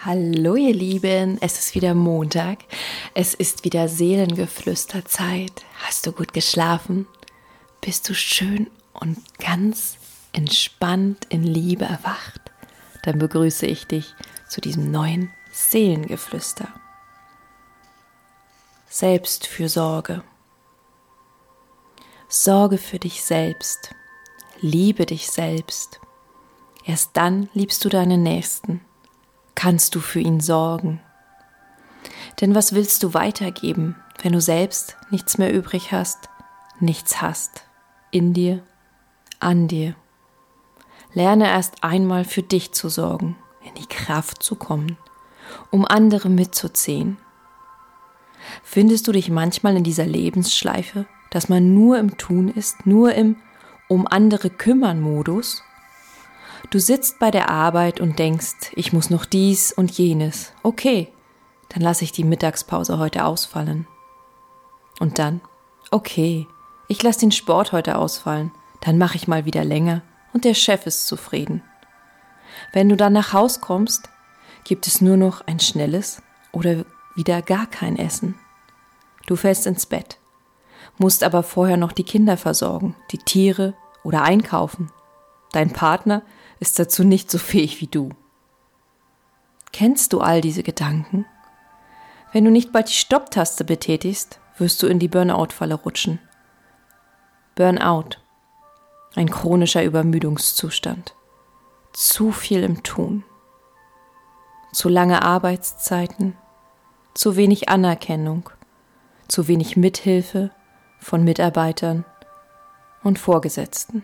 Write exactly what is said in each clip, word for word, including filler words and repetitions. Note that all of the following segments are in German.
Hallo ihr Lieben, es ist wieder Montag, es ist wieder Seelengeflüsterzeit. Hast du gut geschlafen? Bist du schön und ganz entspannt in Liebe erwacht? Dann begrüße ich dich zu diesem neuen Seelengeflüster. Selbstfürsorge. Sorge für dich selbst, liebe dich selbst. Erst dann liebst du deinen Nächsten. Kannst du für ihn sorgen. Denn was willst du weitergeben, wenn du selbst nichts mehr übrig hast, nichts hast, in dir, an dir? Lerne erst einmal für dich zu sorgen, in die Kraft zu kommen, um andere mitzuziehen. Findest du dich manchmal in dieser Lebensschleife, dass man nur im Tun ist, nur im um andere kümmern Modus? Du sitzt bei der Arbeit und denkst, ich muss noch dies und jenes. Okay, dann lasse ich die Mittagspause heute ausfallen. Und dann, okay, ich lasse den Sport heute ausfallen. Dann mache ich mal wieder länger und der Chef ist zufrieden. Wenn du dann nach Haus kommst, gibt es nur noch ein schnelles oder wieder gar kein Essen. Du fällst ins Bett, musst aber vorher noch die Kinder versorgen, die Tiere oder einkaufen. Dein Partner ist dazu nicht so fähig wie du. Kennst du all diese Gedanken? Wenn du nicht bald die Stopptaste betätigst, wirst du in die Burnout-Falle rutschen. Burnout, ein chronischer Übermüdungszustand. Zu viel im Tun. Zu lange Arbeitszeiten, zu wenig Anerkennung, zu wenig Mithilfe von Mitarbeitern und Vorgesetzten.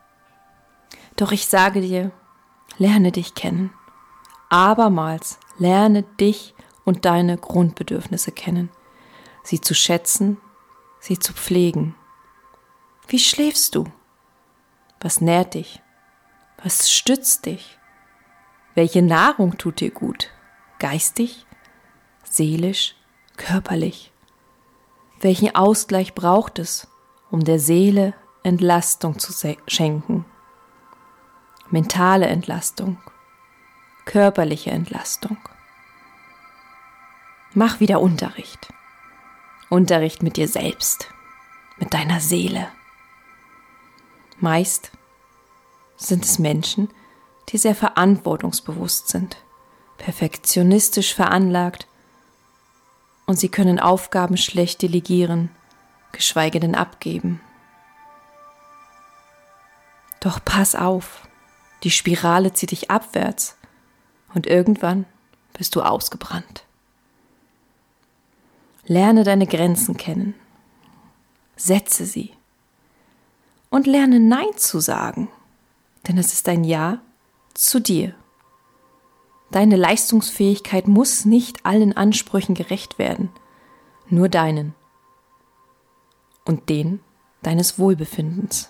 Doch ich sage dir, lerne dich kennen. Abermals lerne dich und deine Grundbedürfnisse kennen. Sie zu schätzen, sie zu pflegen. Wie schläfst du? Was nährt dich? Was stützt dich? Welche Nahrung tut dir gut? Geistig, seelisch, körperlich? Welchen Ausgleich braucht es, um der Seele Entlastung zu schenken? Mentale Entlastung, körperliche Entlastung. Mach wieder Unterricht. Unterricht mit dir selbst, mit deiner Seele. Meist sind es Menschen, die sehr verantwortungsbewusst sind, perfektionistisch veranlagt und sie können Aufgaben schlecht delegieren, geschweige denn abgeben. Doch pass auf! Die Spirale zieht dich abwärts und irgendwann bist du ausgebrannt. Lerne deine Grenzen kennen, setze sie und lerne Nein zu sagen, denn es ist ein Ja zu dir. Deine Leistungsfähigkeit muss nicht allen Ansprüchen gerecht werden, nur deinen und den deines Wohlbefindens.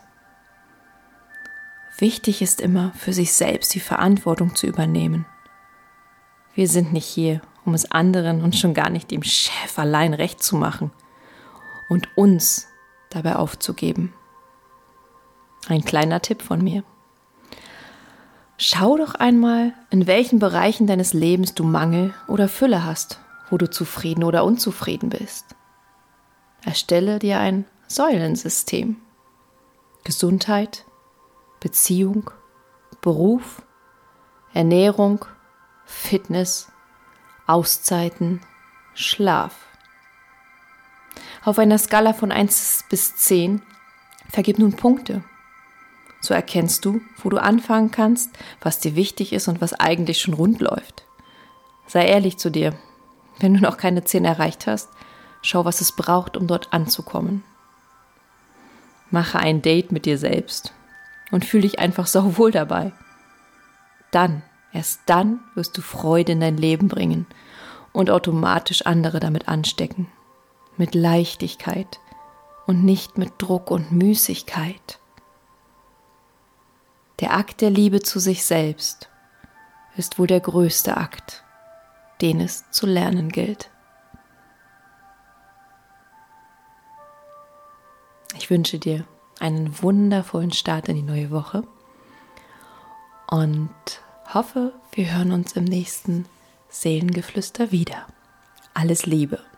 Wichtig ist immer, für sich selbst die Verantwortung zu übernehmen. Wir sind nicht hier, um es anderen und schon gar nicht dem Chef allein recht zu machen und uns dabei aufzugeben. Ein kleiner Tipp von mir. Schau doch einmal, in welchen Bereichen deines Lebens du Mangel oder Fülle hast, wo du zufrieden oder unzufrieden bist. Erstelle dir ein Säulensystem. Gesundheit, Beziehung, Beruf, Ernährung, Fitness, Auszeiten, Schlaf. Auf einer Skala von eins bis zehn vergib nun Punkte. So erkennst du, wo du anfangen kannst, was dir wichtig ist und was eigentlich schon rund läuft. Sei ehrlich zu dir. Wenn du noch keine zehn erreicht hast, schau, was es braucht, um dort anzukommen. Mache ein Date mit dir selbst. Und fühl dich einfach sauwohl dabei. Dann, erst dann wirst du Freude in dein Leben bringen und automatisch andere damit anstecken. Mit Leichtigkeit und nicht mit Druck und Müßigkeit. Der Akt der Liebe zu sich selbst ist wohl der größte Akt, den es zu lernen gilt. Ich wünsche dir einen wundervollen Start in die neue Woche und hoffe, wir hören uns im nächsten Seelengeflüster wieder. Alles Liebe.